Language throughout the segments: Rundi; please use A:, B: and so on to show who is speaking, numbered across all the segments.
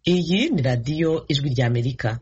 A: Iyi ni radiyo ijwi ry'Amerika.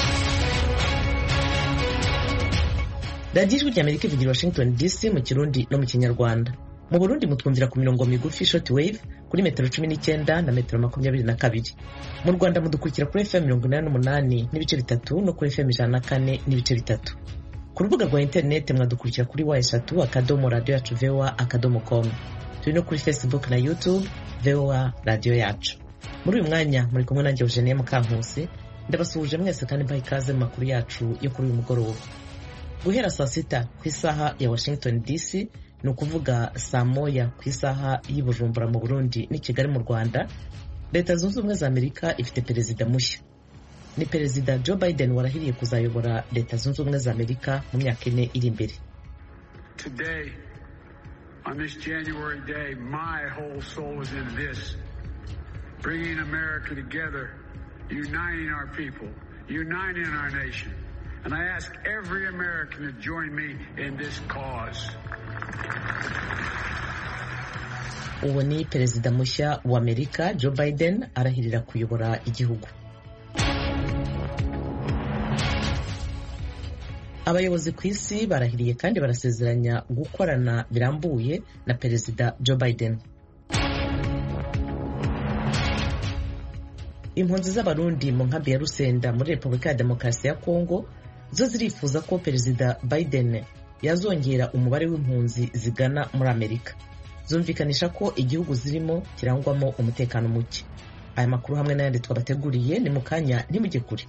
A: Radiyo ijwi ry'Amerika ivugira Washington DC mu Kirundi no mu Kinyarwanda. Mu Burundi mutwumvira ku mirongo migufi shortwave kuri metero 19 na metero 22. Mu Rwanda mudukurikira kuri FM 88 n'ibice bitatu no kuri FM 104 n'ibice bitatu. Ku rubuga rwa internet mwadukurikira kuri wa3.radio.voa.com. Turi no kuri Facebook na YouTube VOA Radio Yacu. Muri uyu mwanya muri kumwe nanjye Eugenie Mukankusi, ndabasuhuje mwese kandi mbaha ikaze mu makuru yacu yo kuri uyu mugoroba. Guhera saa 6 ku isaha ya Washington DC, ni ukuvuga saa 1 ku isaha y'i Bujumbura mu Burundi n'i Kigali mu Rwanda, Leta Zunze Ubumwe za Amerika ifite perezida mushya. Ni Perezida Joe Biden warahiriye kuzayobora Leta Zunze Ubumwe za Amerika mu myaka 4 iri imbere.
B: Today, on this January day, my whole soul is in this. Bringing America together, uniting our people, uniting our nation. And I ask every American to join me in this cause.
A: Uwo ni Perezida mushya wa Amerika Joe Biden arahirira kuyobora igihugu. Abayobozi ku isi barahiriye kandi barasezeranya gukorana birambuye na Perezida Joe Biden. Impunzi z'abarundi mu nkambi ya Rusenda muri Repubulika ya Demokarasi ya Kongo zo zirifuza ko Perezida Biden yazongera umubare w'impunzi zigana muri Amerika. Zumvikanisha ko igihugu zirimo kirangwamo umutekano muke. Aya makuru hamwe n'ayandi twabateguriye ni mukanya ntimujye kure.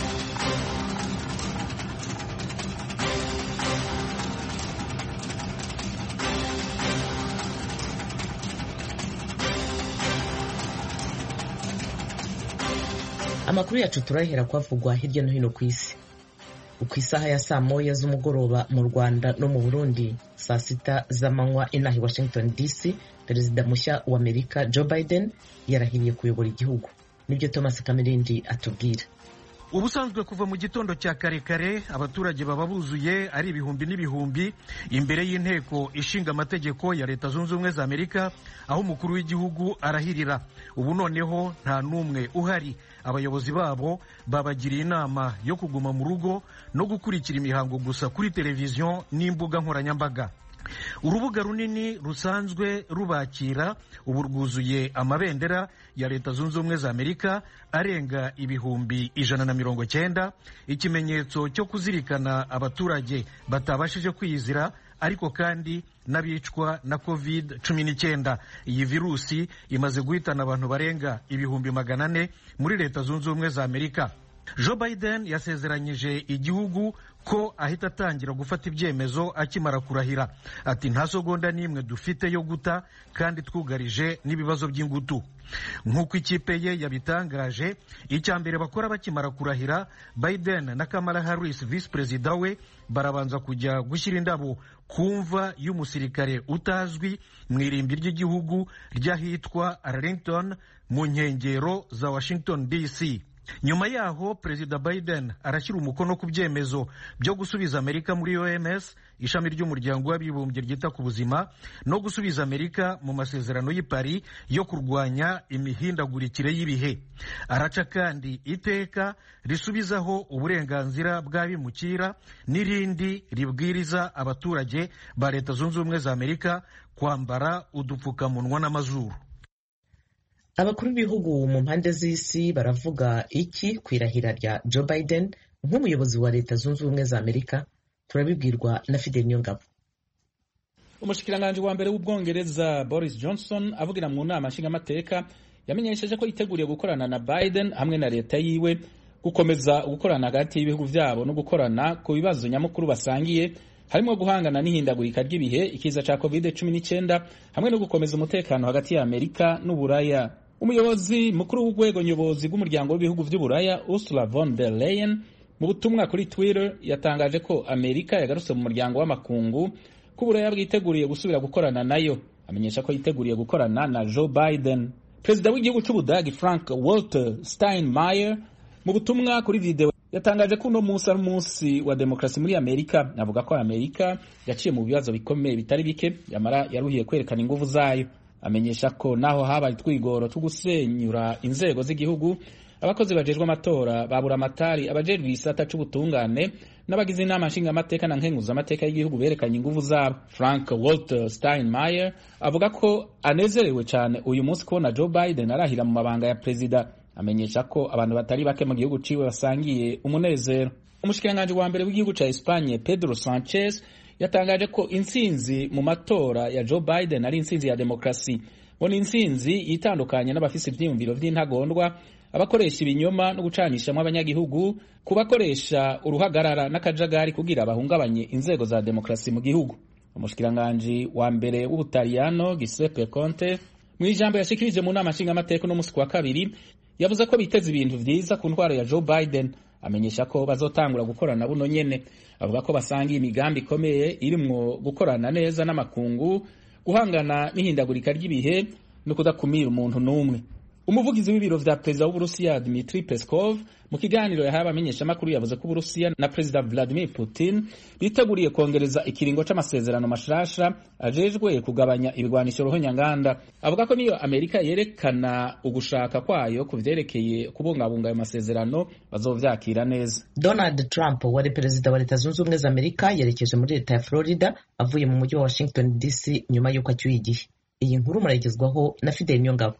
A: Amakuru yacu turahera kwavugwa hirya no hino ku isi. Uko isaha ya saa 1 z'umugoroba mu Rwanda no mu Burundi, saa 6 z'amanywa inaha i Washington DC, Perezida mushya wa Amerika Joe Biden yarahiriye kuyobora igihugu. Nibyo Thomas Kamirindi atubwira.
C: Ubusanzwe kuva mu gitondo cya kare abaturage baba buzuye ari ibihumbi n'ibihumbi imbere y'inteko ishinga amategeko ya Leta Zunze Ubumwe za Amerika, aho umukuru w'igihugu arahirira. Ubu noneho nta numwe uhari. Abayobozi babo babagiriye inama yo kuguma mu rugo no gukurikira imihango gusa kuri televiziyo n'imbuga nkoranyambaga. Urubuga runini rusanzwe rubakira ubu rwuzuye amabendera ya Leta Zunze Ubumwe za Amerika arenga ibihumbi 190, ikimenyetso cyo kuzirikana abaturage batabashije kwiyizira ariko kandi n'abicwa na COVID-19. Iyi virusi imaze guhitana abantu barenga ibihumbi 400 muri Leta Zunze Ubumwe za Amerika. Joe Biden yasezeranyije igihugu ko ahita atangira gufata ibyemezo akimara kurahira. Ati nta segonda n'imwe dufite yo guta kandi twugarije n'ibibazo by'ingutu. Nk'uko ikipe ye yabitangaje, icyambere bakora bakimara kurahira, Biden na Kamala Harris vice perezida we barabanza kujya gushyira indabo kumva y'umusirikare utazwi mu irimbi ry'igihugu ry'ahitwa Arlington mu nkengero za Washington DC. Nyuma yaho Perezida Biden arashyira umukono ku byemezo byo gusubiza Amerika muri OMS, ishami ry'umuryango w'abibumbye ryita ku buzima, no gusubiza Amerika mu masezerano y'i Paris yo kurwanya imihindagurikire y'ibihe. Araca kandi iteka risubizaho uburenganzira bw'abimukira n'irindi ribwiriza abaturage ba Leta Zunze Ubumwe za Amerika kwambara udupfukamunwa n'amazuru.
A: Abakuru b'ibihugu mu mpande z'isi baravuga iki kwirahira rya Joe Biden nk'umuyobozi wa Leta Zunze Ubumwe za Amerika? Turabibwirwa na Fidel Nyongabo.
D: Umushikiranganje wa mbere w'Ubwongereza Boris Johnson avugira mu nama nshingamateka yamenyesheje ko yiteguriye gukorana na Biden hamwe na leta yiwe gukomeza gukorana hagati y'ibihugu byabo no gukorana ku bibazo nyamukuru basangiye, harimo guhangana n'ihindagurika ry'ibihe, ikiza ca COVID-19 hamwe no gukomeza umutekano hagati ya Amerika n'Uburaya. Umuyobozi mukuru w'urwego nyobozi bw'umuryango w'ibihugu by'Uburaya Ursula von der Leyen mu butumwa kuri Twitter yatangaje ko Amerika yagarutse mu muryango w'amakungu ko Uburaya bwiteguriye gusubira gukorana nayo. Amenyesha ko yiteguriye gukorana na Joe Biden. Perezida w'igihugu cy'Ubudagi Frank Walter Steinmeier mu butumwa kuri video yatangaje ko uno munsi ari umunsi wa demokrasi muri Amerika. Avuga ko Amerika yaciye mu bibazo bikomeye bitari bike, yamara yaruhiye kwerekana ingufu zayo. Amenyesha ko naho habaye twigoro cyo gusenyura inzego z'igihugu, abakozi bajejwe amatora babura amatari abajejwe igisata c'ubutungane n'abagize inama nshingamateka na nkenguzamateka y'igihugu berekanye inguvu zabo. Frank Walter Steinmeier avuga ko anezerewe cyane uyu munsi kubona Joe Biden arahira mu mabanga ya perezida. Amenyesha ko abantu batari bake mu gihugu ciwe basangiye umunezero. Umushikiranganji wa mbere w'igihugu ca Espagne Pedro Sanchez yatangaje ko intsinzi mu matora ya Joe Biden ari intsinzi ya demokrasi. Bona intsinzi yitandukanye n'abafise ivyiyumviro vy'intagondwa, abakoresha ibinyoma no gucanishamwe abanyagihugu, kubakoresha uruhagarara n'akajagari kugira bahungabanye inzego za demokrasi mu gihugu. Umushikiranganji wa mbere w'Ubutaliyano Giuseppe Conte mu ijambo yashikirije mu nama nshingamateka no musi wa kabiri yavuze ko biteze ibintu vyiza ku ntwaro ya Joe Biden. Amenyesha ko bazotangura gukorana buno nyene. Avuga ko basangiye imigambi ikomeye irimwo gukorana neza n'amakungu, guhangana n'ihindagurika ry'ibihe no kudakumira umuntu n'umwe. Umuvugizi w'ibiro vya perezida w'Uburusiya Dmitry Peskov mu kiganiro yahaye abamenyeshamakuru yavuze ko Uburusiya na perezida Vladimir Putin biteguriye kongereza ikiringo c'amasezerano mashasha ajejwe kugabanya ibigwanisho ruhonyanganda. Avuga ko niyo Amerika yerekana ugushaka kwayo kuvyerekeye kubungabunga ayo masezerano bazovyakira neza.
A: Donald Trump wari perezida wa Leta Zunze Ubumwe za Amerika yerekeje muri leta ya Florida avuye mu mujyi wa Washington DC nyuma y'uko acyuye igihe. Iyi nkuru murayigezwaho na Fidel Nyongabo.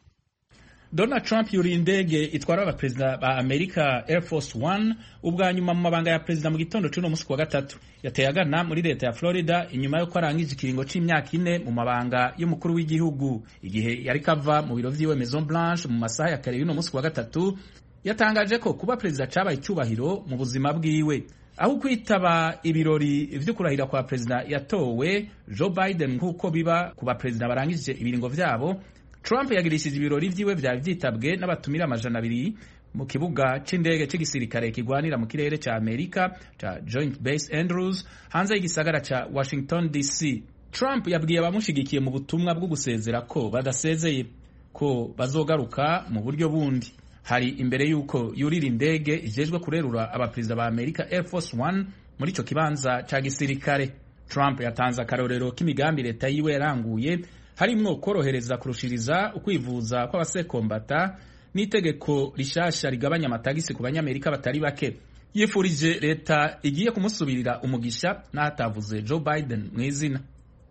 D: Donald Trump yuriye indege itwara abaperezida ba Amerika Air Force One ubwa nyuma mu mabanga ya perezida mu gitondo c'uno musi wa gatatu. Yateye agana muri leta ya Florida inyuma yo arangije ikiringo c'imyaka 4 mu mabanga y'umukuru w'igihugu. Igihe yari kava mu biro vyiwe Maison Blanche mu masaha ya kare y'uno musi wa gatatu, yatangaje ko kuba perezida cabaye icyubahiro mu buzima bwiwe. Aho kwitaba ibirori vyo kurahira kwa perezida yatowe Joe Biden nk'uko biba ku baperezida barangije ibiringo vyabo, Trump yagirishije ibirori vyiwe vyari vyitabwe n'abatumira 200 mu kibuga c'indege c'igisirikare kigwanira mu kirere ca Amerika ca Joint Base Andrews hanze y'igisagara ca Washington DC. Trump yabwiye abamushigikiye mu butumwa bwo gusezera ko badasezeye, ko bazogaruka mu buryo bundi. Hari imbere yuko yurira indege ijejwe kurerura abaperezida ba Amerika Air Force One muri ico kibanza ca gisirikare. Trump yatanze akarorero k'imigambi leta yiwe yaranguye, harimwo korohereza kurushiriza ukwivuza kw'abasekombata n'itegeko rishasha rigabanya amatagisi ku banyamerika batari bake. Yifurije leta igiye kumusubirira umugisha n'atavuze Joe Biden mw'izina.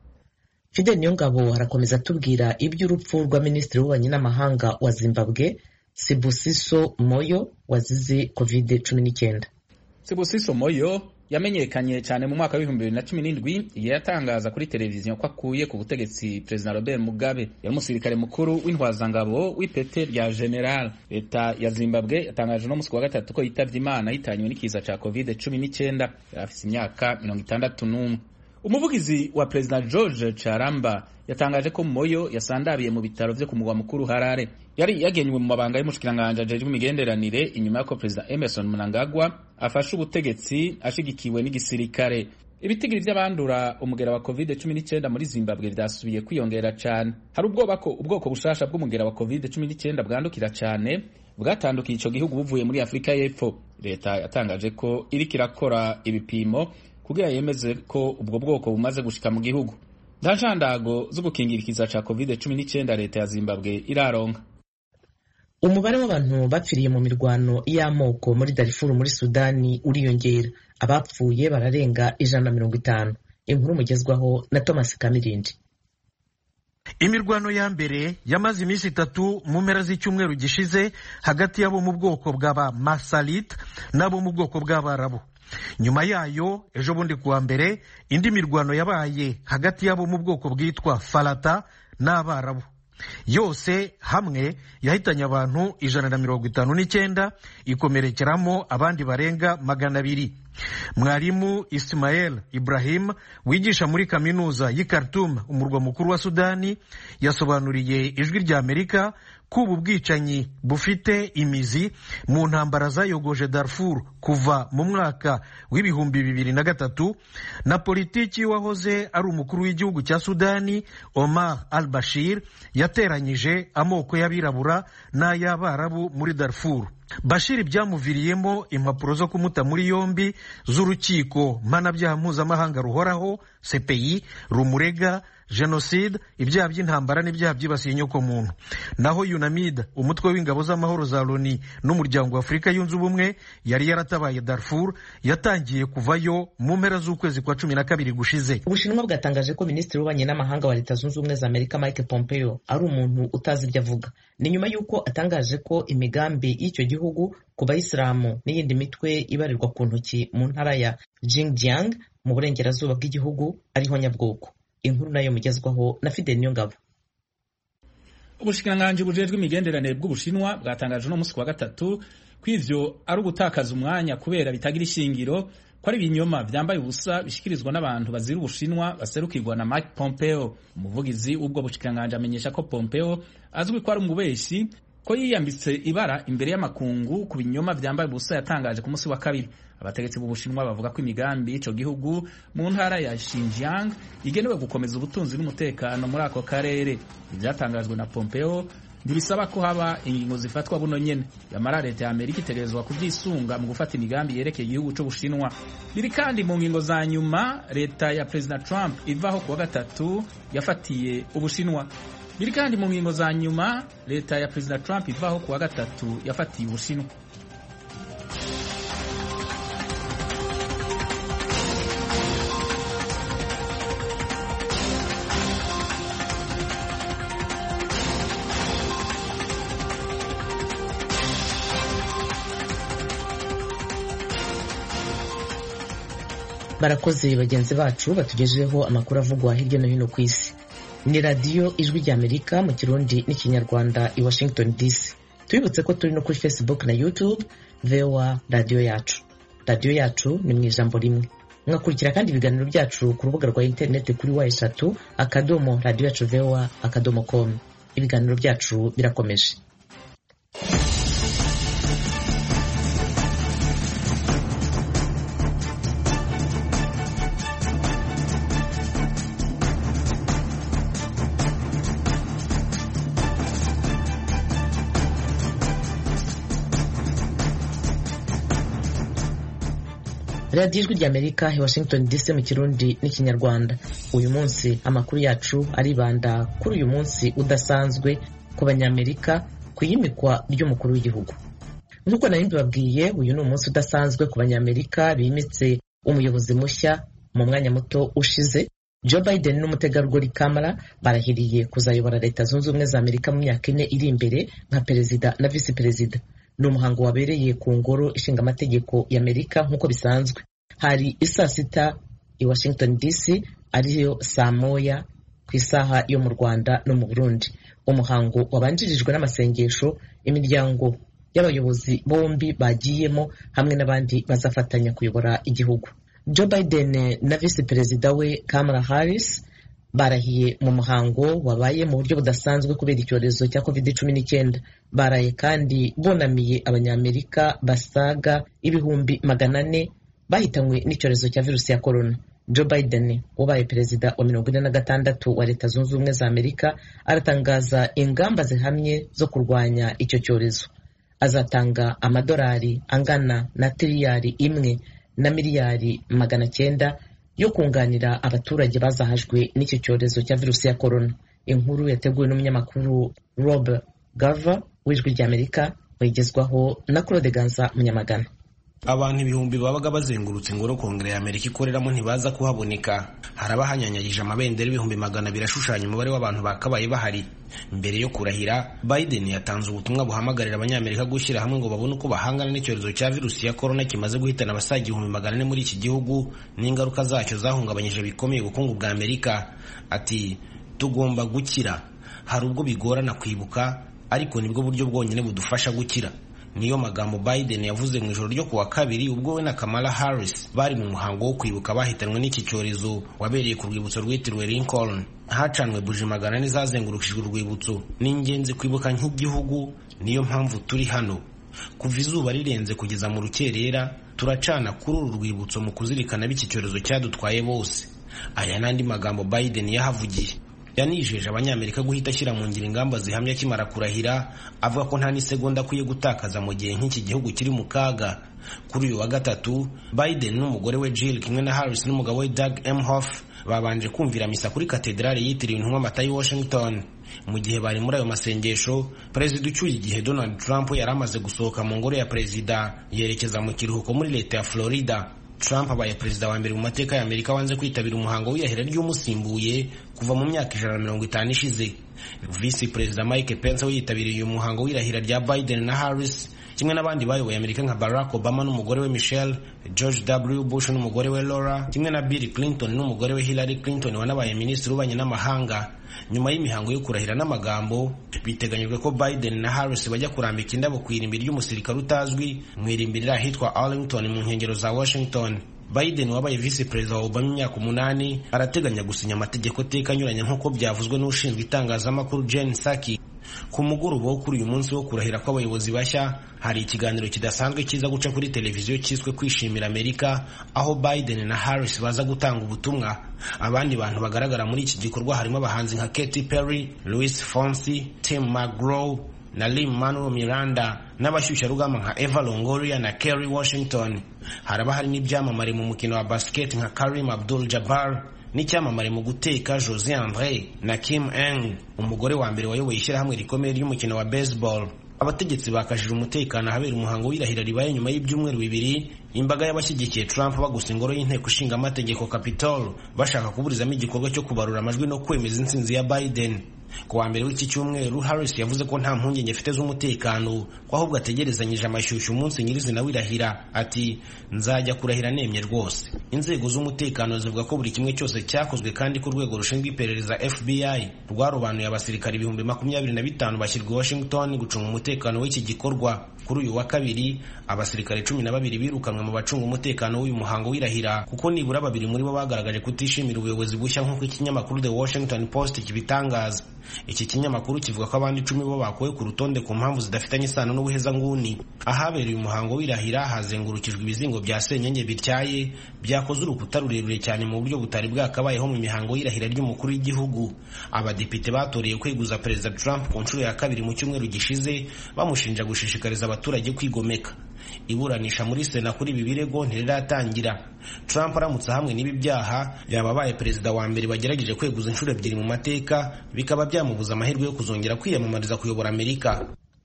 A: Fidel Nyongabo harakomeza tubwira iby'urupfu rwa minisitiri w'ububanyi n'amahanga wa Zimbabwe Sibusiso Moyo wazize COVID-19.
D: Sibusiso Moyo yamenyekanye cyane mu mwaka wa 2017 igihe yatangaza kuri televiziyo ko akuye ku butegetsi President Robert Mugabe. Yari umusirikare mukuru w'intwazangabo w'ipete rya general. Leta ya Zimbabwe yatangaje no musi wa gatatu ko yitavye Imana yitanywe n'ikiza ca COVID-19. Afise imyaka 61. Umuvugizi wa President George Charamba yatangaje ko Moyo yasandabiye mu bitaro vyo ku mugwa mukuru Harare. Yari yagenywe mu mabanga y'umushikiranganje ajejwe imigenderanire inyuma y'uko President Emerson Mnangagwa afashe ubutegetsi ashigikiwe n'igisirikare. Ibitigiri vy'abandura umugera wa COVID-19 muri Zimbabwe vyasubiye kwiyongera cyane. Hari ubwoba ko ubwoko bushasha bw'umugera wa COVID-19 bwandukira cyane bwatandukiye ico gihugu buvuye muri Afrika y'Epfo. Leta yatangaje ko iriko irakora ibipimo kugira yemeze ko ubwo bwoko bumaze gushika mu gihugu. Nta candago zo gukingira ikiza ca COVID-19 leta ya Zimbabwe iraronka.
A: Umubare w'abantu bapfiriye mu mirwano y'amoko muri Darfur muri Sudani uriyongera. Abapfuye bararenga 150. Inkuru mugezwaho na Thomas Kamirindi.
C: Imirwano ya mbere yamaze iminsi 3 mu mpera z'icyumweru gishize hagati yabo mu bwoko bw'aba Masalit nabo mu bwoko bw'Abarabu. Nyuma yayo ejo bundi kuwa mbere indi mirwano yabaye hagati yabo mu bwoko bwitwa Falata n'Abarabu. Yose hamwe yahitanye abantu 159 ikomerekeramo abandi barenga 200. Mwarimu Ismail Ibrahim wigisha muri kaminuza y'i Khartoum umurwa mukuru wa Sudani yasobanuriye ijwi rya Amerika ko ubu bwicanyi bufite imizi mu ntambara zayogoje Darfur kuva mu mwaka w'ibihumbi 2003 na politiki wahoze ari umukuru w'igihugu cya Sudani Omar al-Bashir yateranyije amoko y'abirabura n'ay'Abarabu muri Darfur. Bashir byamuviriyemo impapuro zo kumuta muri yombi z'urukiko mpanabyaha mpuzamahanga ruhoraho CPI rumurega jenoside, ibyaha by'intambara n'ibyaha byibasiye inyokomuntu. Naho UNAMID, umutwe w'ingabo z'amahoro za Loni n'umuryango wa Afurika yunze ubumwe, yari yaratabaye Darfur, yatangiye kuvayo mu mpera z'ukwezi kwa 12 gushize.
A: Ubushinwa bwatangaje ko Minisitiri w'Ububanyi n'Amahanga wa Leta Zunze Ubumwe za Amerika Mike Pompeo ari umuntu utazi ibyo avuga. Ni nyuma y'uko atangaje ko imigambi y'icyo gihugu ku bayisilamu n'iyindi mitwe ibarirwa ku ntoki mu ntara ya Xinjiang mu burengerazuba bw'igihugu ariho nyabwoko. Inkuru nayo mugezwaho na Fidel Nyongabo.
D: Ubushikiranganji bujejwe imigenderanire bw'Ubushinwa bwatangaje no musi wa gatatu kw'ivyo ari ugutakaza umwanya kubera bitagira ishingiro, ko ari ibinyoma vyambaye ubusa bishikirizwa n'abantu bazira Ubushinwa baserukirwa na Mike Pompeo. Umuvugizi w'ubwo bushikiranganji amenyesha ko Pompeo azwi ko ari umubeshi, ko yiyambitse ibara imbere y'amakungu ku binyoma vyambaye ubusa yatangaje ku musi wa kabiri. Abategetsi b'Ubushinwa bavuga ko imigambi y'ico gihugu mu ntara ya Xinjiang igenewe gukomeza ubutunzi n'umutekano muri ako karere. Ivyatangajwe na Pompeo ntibisaba ko haba ingingo zifatwa buno nyene, yamara leta ya Amerika itegerezwa kubyisunga mu gufata imigambi yerekeye igihugu c'Ubushinwa. Biri kandi mu ngingo za nyuma leta ya President Trump ivaho kuwa gatatu yafatiye Ubushinwa. Biri kandi mu ngingo za nyuma leta ya President Trump ivaho kuwa gatatu yafatiye Ubushinwa.
A: Barakoze bagenzi bacu batugejeho amakuru avugwa hirya no hino ku isi. Ni Radio Ijwi ry'Amerika mu Kirundi n'Ikinyarwanda i Washington DC. Tubibutse ko turi no kuri Facebook na YouTube VOA Radio Yacu. Radio Yacu ni mu ijambo rimwe. Mwakurikira kandi ibiganiro byacu ku rubuga rwa internet kuri wa3.radioyacu.voa.com. Ibiganiro byacu birakomeje. Radio Ijwi ry'Amerika i Washington DC mu Kirundi n'Ikinyarwanda. Uyu munsi amakuru yacu aribanda kuri uyu munsi udasanzwe ku banyamerika ku yimikwa ry'umukuru w'igihugu. Nk'uko nari mbibabwiye, uyu ni umunsi udasanzwe ku banyamerika bimitse umuyobozi mushya mu mwanya muto ushize. Joe Biden n'umutegarugori Kamala barahiriye kuzayobora Leta Zunze Ubumwe za Amerika mu myaka 4 iri imbere nka perezida na visi perezida. Ni umuhango wabereye ku ngoro ishinga amategeko y'Amerika nk'uko bisanzwe. Hari isaa 6 i Washington DC, ariyo saa 1 ku isaha yo mu Rwanda no mu Burundi. Umuhango wabanjirijwe n'amasengesho, imiryango y'abayobozi bombi bagiyemo hamwe n'abandi bazafatanya kuyobora igihugu. Joe Biden na visi perezida we Kamala Harris barahiye mu muhango wabaye mu buryo budasanzwe kubera icyorezo cya COVID-19. Baraye kandi bonamiye abanyamerika basaga 400,000 bahitanywe n'icyorezo cya virusi ya corona. Joe Biden wabaye perezida wa 46 wa Leta Zunze Ubumwe za Amerika aratangaza ingamba zihamye zo kurwanya icyo cyorezo. Azatanga amadolari angana na tiriyari 1,900,000,000 yo kunganira abaturage bazahajwe n'icyo cyorezo cya virusi ya corona. Inkuru yateguwe n'umunyamakuru Rob Garver w'Ijwi ry'Amerika, wigezwaho na Claude Ganza Munyamagana.
E: Abantu ibihumbi babaga bazengurutse ingoro Kongere ya Amerika ikoreramo ntibaza kuhaboneka. Harabahanyanyagije amabendera ibihumbi magana birashushanya umubare w'abantu bakabaye bahari. Mbere yo kurahira, Biden yatanze ubutumwa buhamagarira abanyamerika gushyira hamwe ngo babone uko bahangana n'icyorezo cya virusi ya corona kimaze guhitana abasaga 400,000 muri iki gihugu n'ingaruka zacyo zahungabanyije bikomeye ubukungu bwa Amerika. Ati, tugomba gukira. Hari ubwo bigorana kwibuka, ariko nibwo buryo bwonyine budufasha gukira. Niyo magambo Biden yavuze mu ijoro ryo kuwa kabiri ubwo we na Kamala Harris bari mu muhango wo kwibuka bahitanwe n'iki cyorezo wabereye ku rwibutso rwitiriwe Lincoln. Hacanwe buji 400 zazengurukijwe urwibutso. Ni ingenzi kwibuka nk'igihugu, niyo mpamvu turi hano. Kuva izuba rirenze kugeza mu rukerera turacana kuri uru rwibutso mu kuzirikana b'iki cyorezo cyadutwaye bose. Aya nandi magambo Biden yahavugiye. yanijeje abanyamerika guhita ashyira mu ngiro ingamba zihamye akimara kurahira, avuga ko nta n'isegonda akwiye gutakaza mu gihe nk'iki gihugu kiri mu kaga. Kuri uyu wa gatatu, Biden n'umugore we Jill kimwe na Harris n'umugabo we Doug Emhoff babanje kumvira misa kuri katedrali yitiriwe Intumwa Mata i Washington. Mu gihe bari muri ayo masengesho, perezida ucyuye igihe Donald Trump yari amaze gusohoka mu ngoro ya perezida yerekeza mu kiruhuko muri leta ya Florida. Trump abaye perezida wa mbere mu mateka ya Amerika wanze kwitabira umuhango w'irahira ry'umusimbuye kuva mu myaka 150 ishize. Vice Perezida Mike Pence we yitabiriye uyu muhango w'irahira rya Biden na Harris, kimwe n'abandi bayoboye Amerika nka Barack Obama n'umugore we Michelle, George W. Bush n'umugore we Laura, kimwe na Bill Clinton n'umugore we Hillary Clinton wanabaye minisitiri w'ububanyi n'amahanga. Nyuma y'imihango yo kurahira n'amagambo, biteganyijwe ko Biden na Harris bajya kurambika indabo ku irimbi ry'umusirikare utazwi mu irimbi riri ahitwa Arlington mu nkengero za Washington. Biden wabaye vice perezida wa Obama imyaka 8 arateganya gusinya amategeko teka anyuranye nk'uko byavuzwe n'ushinzwe itangazamakuru Jen Psaki. Ku mugoroba wo kuri uyu munsi wo kurahira kw'abayobozi bashya, hari ikiganiro kidasanzwe kiza guca kuri televiziyo cyiswe Kwishimira Amerika, aho Biden na Harris baza gutanga ubutumwa. Abandi bantu bagaragara muri iki gikorwa harimo abahanzi nka Katy Perry, Luis Fonsi, Tim McGraw na Lin-Manuel Miranda, n'abashyushyarugamba nka Eva Longoria na Kerry Washington. Haraba hari n'ibyamamare mu mukino wa basket nka Kareem Abdul-Jabbar n'icyamamare mu guteka Jose Andre na Kim Eng, umugore wa mbere wayoboye ishyirahamwe rikomeye ry'umukino wa baseball. Abategetsi bakajije umutekano ahabera umuhango w'irahira ribaye nyuma y'ibyumweru 2, imbaga y'abashyigikiye Trump bagusa ingoro y'inteko ishinga amategeko Capitol bashaka kuburizamo igikorwa cyo kubarura amajwi no kwemeza intsinzi ya Biden. Ku wa mbere w'iki cyumweru, Harris yavuze ko nta mpungenge afite z'umutekano, ko ahubwo ategerezanyije amashyushyu umunsi nyirizina w'irahira. Ati, nzajya kurahira nemye rwose. Inzego z'umutekano zivuga ko buri kimwe cyose cyakozwe kandi ku rwego rushinzwe iperereza FBI rwarobanuye abasirikari 25,000 bashyirwa i Washington gucunga umutekano w'iki gikorwa. Kuri uyu wa kabiri, abasirikare 12 birukanwe mu bacunga umutekano w'uyu muhango w'irahira, kuko nibura 2 muri bo bagaragaje kutishimira ubuyobozi bushya nk'uko ikinyamakuru The Washington Post kibitangaza. Iki kinyamakuru kivuga ko abandi 10 bo bakuwe ku rutonde ku mpamvu zidafitanye isano n'ubuhezanguni. Ahabereye umuhango w'irahira hazengurukijwe ibizingo bya senyenge bityaye byakoze urukuta rurerure cyane mu buryo butari bwakabayeho mu mihango y'irahira ry'umukuru w'igihugu. Abadepite batoreye kweguza Perezida Trump ku nshuro ya 2 mu cyumweru gishize, bamushinja gushishikariza abaturage kwigomeka. Iburanisha muri Sena kuri ibi birego ntiriratangira. Trump aramutse hamwe n'ibi byaha yababaye perezida wa mbere bagerageje kweguza inshuro 2 mu mateka, bikaba byamubuza amahirwe yo kuzongera kwiyamamariza kuyobora Amerika.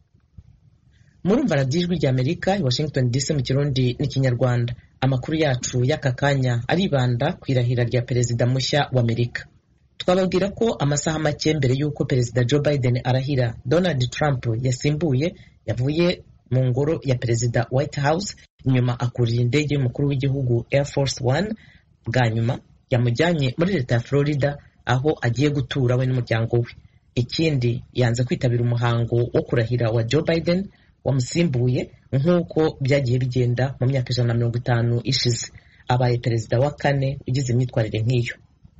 A: Murumva radiyo Ijwi ry'Amerika i Washington DC mu Kirundi n'Ikinyarwanda. Amakuru yacu y'aka kanya aribanda ku irahira rya perezida mushya wa Amerika. Twababwira ko amasaha make mbere y'uko perezida Joe Biden arahira, Donald Trump yasimbuye yavuye mu ngoro ya perezida White House, nyuma akurira indege y'umukuru w'igihugu Air Force One. Bwa nyuma yamujyanye muri leta ya Florida, aho agiye gutura we n'umuryango we. Ikindi, yanze kwitabira umuhango wo kurahira wa Joe Biden wamusimbuye nk'uko byagiye bigenda mu myaka 150 ishize. Abaye perezida wa 4 ugize imyitwarire nk'iyo.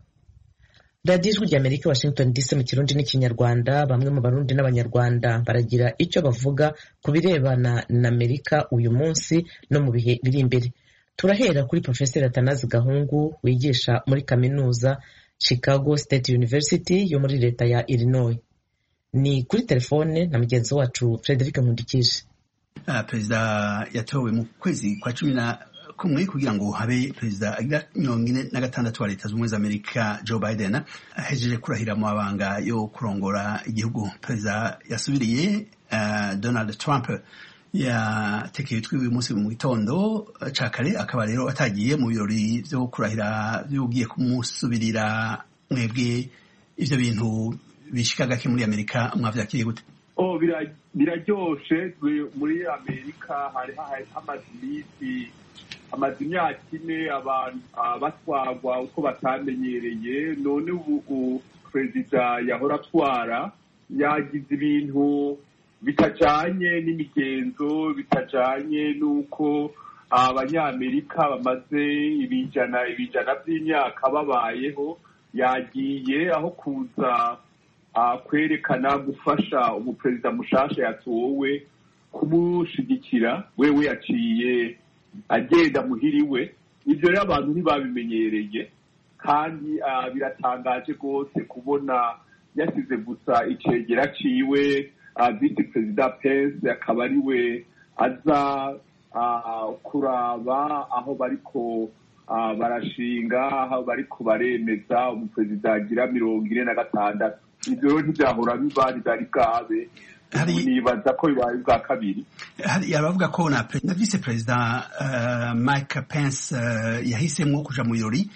A: Radio Ijwi ry'Amerika Washington DC mu Kirundi n'Ikinyarwanda. Bamwe mu Barundi n'Abanyarwanda baragira icyo bavuga ku birebana na Amerika uyu munsi no mu bihe biri imbere. Turahera kuri Professor Atanazi Gahungu wigisha muri kaminuza Chicago State University yo muri leta ya Illinois. Ni kuri telefone na mugenzi wacu Frederick Nkundikije.
F: Perezida yatowe mu kwezi kwa 11 kugira ngo habe perezida agira 46 wa leta z'ubumwe za Amerika Joe Biden ahejeje kurahira mu mabanga yo kurongora igihugu. Perezida yasubiriye Donald Trump yatekeye twiwe umunsi mu gitondo ca kare, akaba rero atagiye mu birori byo kurahira byugiye kumusubirira. Mwebwe ivyo bintu bishikaga ke muri Amerika mwavyakiriye gute?
G: Biraryoshe. Muri Amerika hari amazi imyaka 4 abantu batwagwa uko batamenyereye. None ubu perezida yahora atwara yagize ibintu bitajanye n'imigenzo, bitajanye n'uko abanyamerika bamaze ibijana by'imyaka babayeho. Yagiye aho kuza kwerekana gufasha umuperezida mushasha yatowe kumushigikira, wewe yaciye agenda muhiriwe. Ibyo rero abantu ntibabimenyereye, kandi biratangaje rwose kubona yasize gusa icegera ciwe visi perezida Pence akaba ari we aza kuraba aho bariko barashinga aho bariko baremeza umuperezida agira 46. Ivyo rero ntivyahora biba ntibari bwabe, nibaza ko bibaye bwa kabiri.
F: Hari abavuga ko na vice perezida Mike Pence yahisemwo kuja mu birori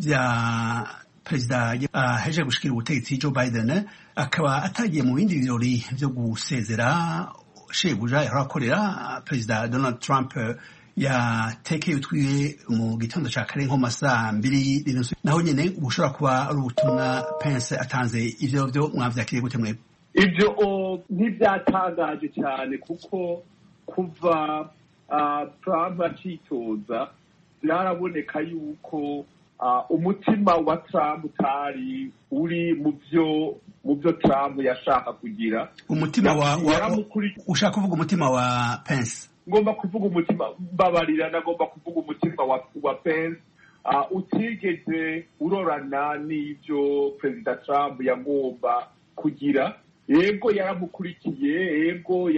F: vya perezida aheje gushikira ubutegetsi Joe Biden, akaba atagiye mu bindi birori vyo gusezera shebuja yahora akorera perezida Donald Trump yatekeye utwiwe mu gitondo ca kare nko masaa 2 naho nyene ubushobora kuba ari ubutumwa Pence atanze. Ivyo vyo mwavyakiriye gute mwebwe?
G: Ivyo ntibyatangaje cyane kuko kuva Trump acitoza byaraboneka yuko umutima wa Trump utari uri mu byo Trump yashaka kugira.
F: Umutima ushaka kuvuga umutima wa Pence?
G: Ngomba kuvuga umutima babarira, nagomba kuvuga umutima wa Pence utigeze urorana n'ibyo Perezida Trump yagomba kugira. Yego yaramukurikiye, yego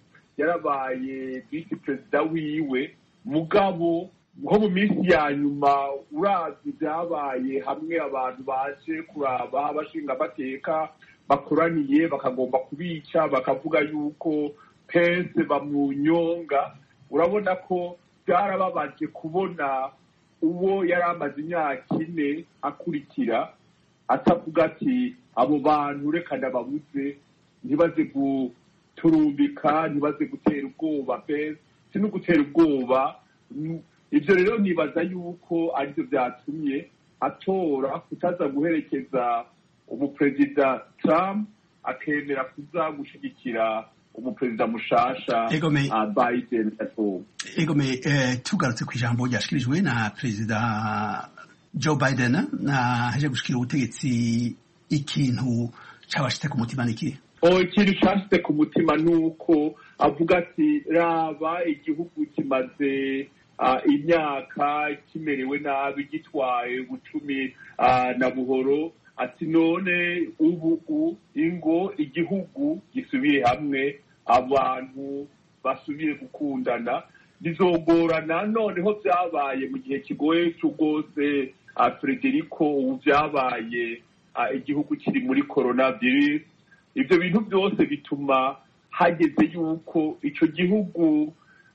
G: yarabaye visi perezida wiwe, mugabo nko mu minsi ya nyuma urazi byabaye hamwe abantu baje kuraba abashinga amateka bakoraniye bakagomba kubica, bakavuga yuko Pence bamunyonga. Urabona ko byarababaje kubona uwo yari amaze imyaka 4 akurikira atavuga ati abo bantu reka ndababuze, ntibaze guturumbika, ntibaze gutera ubwoba Pence, si no gutera ubwoba. Ivyo rero nibaza yuko arivyo vyatumye atora kutaza guherekeza umuperezida Trump, akemera kuza gushigikira umuperezida mushasha Biden atowe.
F: Egome, tugarutse ku ijambo ryashikirijwe na perezida Joe Biden haje gushikira ubutegetsi, ikintu cabashitse ku mutima niki?
G: Ikintu cashitse ku mutima nuko avuga ati raba igihugu kimaze imyaka kimerewe nabi, gitwaye ubucumi na buhoro, ati none ubu ingo igihugu gisubire hamwe, abantu basubire gukundana. Bizogorana noneho byabaye mu gihe kigoye cy'ugose Federico, ubu byabaye igihugu kiri muri coronavirus. Ibyo bintu byose bituma hageze yuko ico gihugu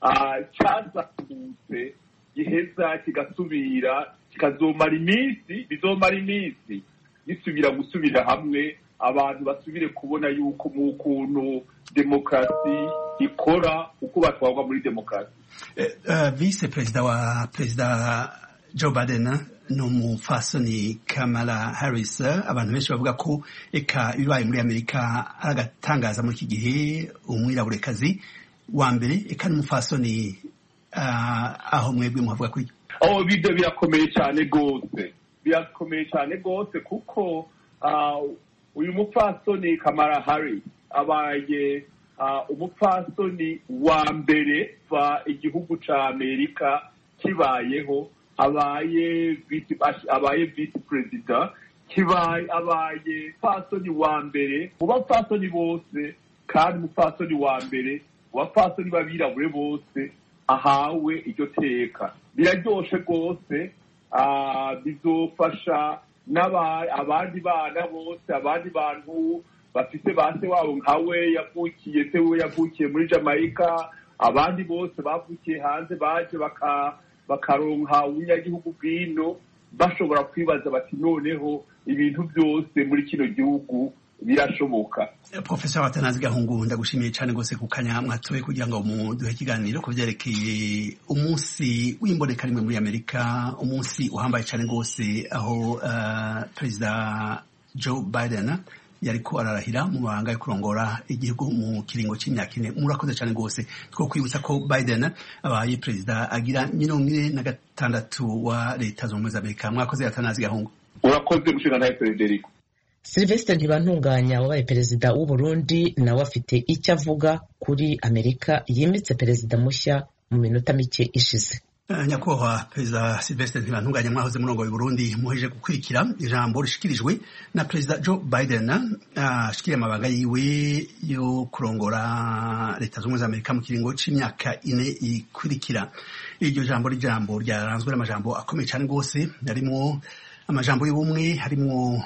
G: cyazamutse giheza kigasubira kikazomara iminsi, bizomara iminsi gusubira hamwe, abantu basubire kubona yuko mu kuntu demokrasi ikora, uko batwarwa muri demokrasi.
F: Vice perezida wa perezida Joe Biden n'umufasoni Kamala Harris, abantu benshi bavuga ko eka ibibaye muri Amerika aragatangaza muri iki gihe, umwiraburekazi wa mbere eka n'umufasoni, aho mwebwe muhavuga kuri?
G: Bidyo birakomeye cyane gose, birakomeye cyane gose kuko uyu mupfasoni Kamala Harris abaye umupfasoni wa mbere va igihugu ca Amerika kibayeho, abaye vice president, abaye mupfasoni wa mbere mu bapfasoni bose, kandi umupfasoni wa mbere mu bapfasoni b'abirabure bose ahawe iryo teka. Biraryoshe rwose, bizofasha abandi bana bose, abandi bantu bafite base wabo nkawe yavukiye, se we yavukiye muri Jamaica, abandi bose bavukiye hanze baje bakaronka ubunyagihugu bwino, bashobora kwibaza bati noneho ibintu byose muri kino gihugu birashoboka.
F: Professor Atanazi Gahungu, ndagushimiye cyane gose ku kanya mwatoye kugira ngo muduhe ikiganiro ku byerekeye umunsi w'imboneka rimwe muri Amerika, umunsi uhambaye cyane gose aho perezida Joe Biden yariko ararahira mu mabanga yo kurongora igihugu mu kiringo c'imyaka 4. Murakoze cyane gose. Two kwibutsa ko Biden abaye perezida agira 46 wa leta z'ubumwe za Amerika. Mwakoze Atanazi Gahungu.
G: Urakoze mushinga naye Federico.
A: Sylvestre Ntibantunganya wabaye perezida w'u Burundi nawe afite icyo avuga kuri Amerika yimitse perezida mushya mu minota mike ishize.
F: nyakubahwa perezida Sylvestre Ntibantunganya mwahoze murongo wa Burundi muheje gukurikira ijambo rishikirijwe na perezida Joe Biden ashikiriye amabanga yiwe yo kurongora leta z'ubumwe za Amerika mu kiringo c'imyaka 4 ikurikira. Iryo jambo ryaranzwe n'amajambo akomeye cyane gose, harimo amajambo y'ubumwe, harimo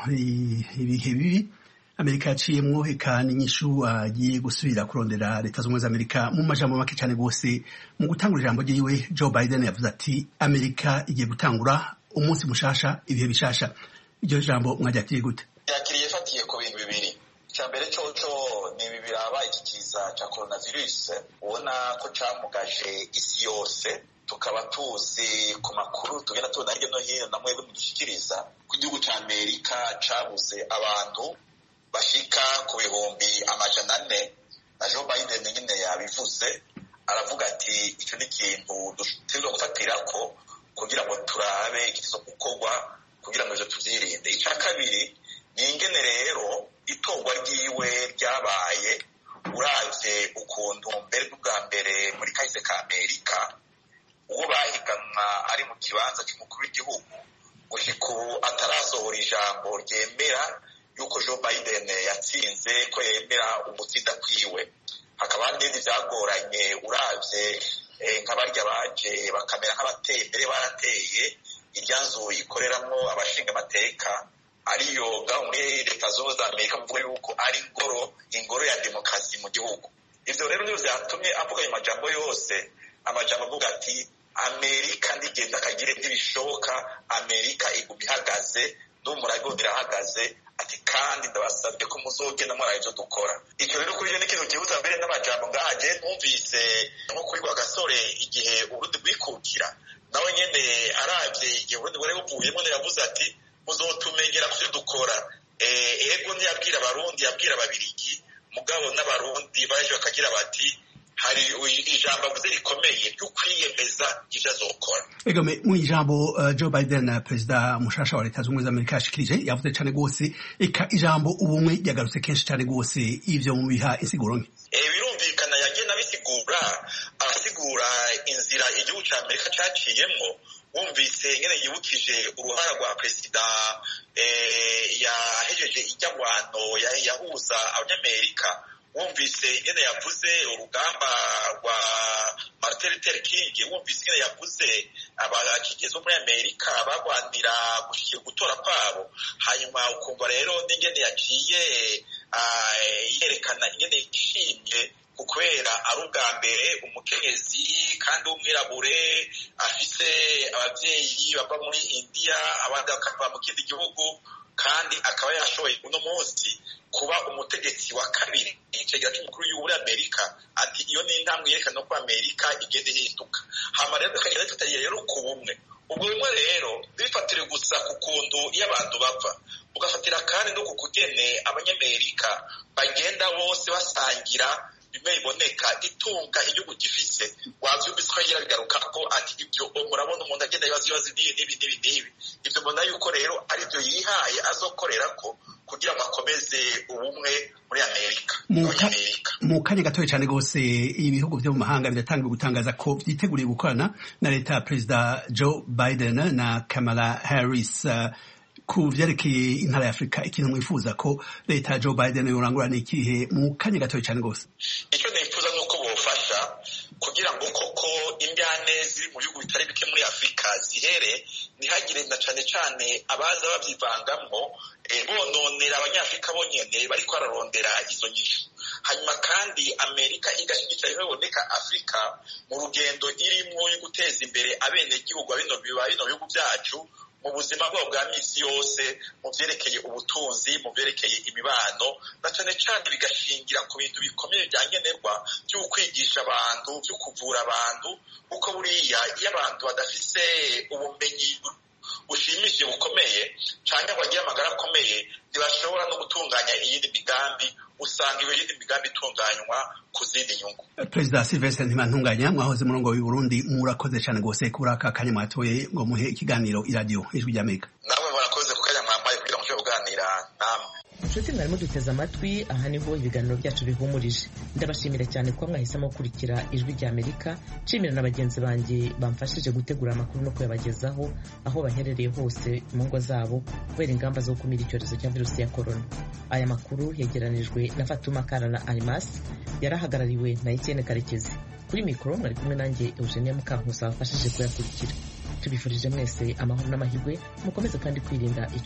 F: ibihe bibi Amerika yaciyemwo, eka n'inyishu agiye gusubira kurondera leta z'ubumwe za Amerika. Mu majambo make cyane gose, mu gutangura ijambo ryiwe Joe Biden yavuze ati Amerika igiye gutangura umunsi mushasha, ibihe bishasha. Iryo jambo mwajakiriye gute?
H: yakiriye fatiye ku bintu bibiri. Cyambere cyoco ni bibiraba iki kiza ca coronavirus, ubona ko camugaje isi yose, tukaba tuzi ku makuru tugenda tubona hirya no hino na mwebwe mudushikiriza ku gihugu ca Amerika cabuze abantu bashika ku bihumbi 400. na Joe Biden nyine yabivuze, aravuga ati icyo ni ikintu dutegerezwa gufatirako kugira ngo turabe ikizo gukorwa kugira ngo ivyo tuvyirinde. Icya kabiri ni ingene rero itorwa ryiwe ryabaye, uravye ukuntu mbere bwa mbere muri kahise ka Amerika uwo bahiganwa ari mu kibanza cy'umukuru w'igihugu gushika atarasohora ijambo ryemera yuko Joe Biden yatsinze, ko yemera umutsinda kwiwe. Hakaba n'ibindi byagoranye, uravye nk'abarya baje bakamera nk'abateye mbere barateye irya nzu ikoreramwo abashinga amateka ariyo muri leta z'ubumwe za Amerika, muvuga yuko ari ingoro ya demokarasi mu gihugu. Ivyo rero nivyo vyatumye avuga ayo majambo yose, amajambo avuga ati Amerika ndigenda kagire ntibishoboka, Amerika iguma ihagaze, n'umurago birahagaze, ati kandi ndabasabye ko muzogenda muri ivyo dukora. Icyo rero kuri iyo ni ikintu kibuza mbere n'amajambo ngaje numvise nko kuri kwa Gasore igihe Uburundi bwikukira, nawe nyene aravye igihe Uburundi bwari buvuyemo yavuze ati muzotumengera kuvyo dukora. Ego ntiyabwira abarundi, yabwira ababirigi, mugabo n'abarundi baje bakagira bati hari ijambo avuze rikomeye ryo kwiyemeza ivyo azokora.
F: Ego mu ijambo Joe Biden perezida mushasha wa leta z'ubumwe za Amerika yashikirije, yavuze cyane gose, eka ijambo ubumwe ryagarutse kenshi cyane gose. Ivyo mu biha insiguro nke
H: birumvikana, yagiye nabisigura, arasigura inzira igihugu ca Amerika caciyemwo. Wumvise ngene yibukije uruhara rwa perezida yahejeje ijyangwano yahuza abanyamerika. Wumvise ingene yavuze urugamba rwa Martin Luther King, wumvise ingene yavuze abakigezo muri Amerika bagwanira gushikira gutora kwabo. Hanyuma ukumva rero n'ingene yaciye yerekana ingene yishimye kukwera ari ubwa mbere umukenyezi kandi w'umwirabure afise abavyeyi bava muri India, abandi bakava mu kindi gihugu, kandi akaba yashoboye uno munsi kuba umutegetsi wa kabiri icegera cy'umukuru w'Igihugu Amerika. Ati iyo ni intambwe yerekana ko Amerika igenda ihinduka. Hama rero tukagenda tutariye rero ku bumwe. Ubwo bumwe rero bifatire gusa ku kuntu iyo abantu bapfa, ugafatira kandi no ku kugene abanyamerika bagenda bose basangira bimwe biboneka itunga igihugu gifise. Wavyumvise ko yagira bigaruka ko ati ibyo murabona umuntu agenda ibibazo n'ibi. Ibyo mbona yuko rero ari byo yihaye azokorera ko kugira ngo akomeze ubumwe muri Amerika.
F: Mu kanya gatoya cyane gose ibihugu byo mu mahanga biratangiye gutangaza ko byiteguriye gukorana na leta ya perezida Joe Biden na Kamala Harris ku vyerekeye intara ya Afrika. Ikintu mwifuza ko leta ya Joe Biden yorangurana ikihe? Mu kanya gatoya cyane gose.
H: Icyo nifuza nuko bofasha kugira ngo koko imbyane ziri mu bihugu bitari bike muri Afrika zihere, ntihagire na cane cane abaza babyivangamwo bononera abanyafrika bonyene bariko bararondera izo nyishu. Hanyuma kandi Amerika igashigikira iboneka Afrika mu rugendo irimwo yo guteza imbere abenegihugu bino bihugu byacu mu buzima bwabo bwa misi yose, mu vyerekeye ubutunzi, mu vyerekeye imibano, na cane cane bigashingira ku bintu bikomeye byankenerwa byo kwigisha abantu, byo kuvura abantu, kuko buriya iyo abantu badafise ubumenyi bushimishije bukomeye canke bagira amagara akomeye ntibashobora no gutunganya iyindi migambi, usanga iyo yindi migambi itunganywa ku zindi nyungu.
F: Perezida Sylvestre Ntibantunganya mwahoze murongo w'i Burundi, murakoze cyane gose kuri aka kanya mwatoye ngo muhe ikiganiro iradiyo Ijwi ry'Amerika.
H: Namwe murakoze ku kanya mwambaye kugira ngo kuganira namwe.
A: inshuti mwarimu duteze amatwi, aha niho ibiganiro byacu bihumurije. ndabashimira cyane ko mwahisemo gukurikira ijwi rya Amerika. nshimira na bagenzi banjye bamfashije gutegura amakuru no kuyabagezaho aho baherereye hose mu ngo zabo kubera ingamba zo gukumira icyorezo cya virusi ya korona. aya makuru yegeranijwe na Fatuma Karana Almas, yarahagarariwe na Etienne Karekezi. kuri mikoro mwari kumwe nanjye Eugenie Mukankusi wafashije kuyakurikira. tubifurije mwese amahoro n'amahirwe, mukomeze kandi kwirinda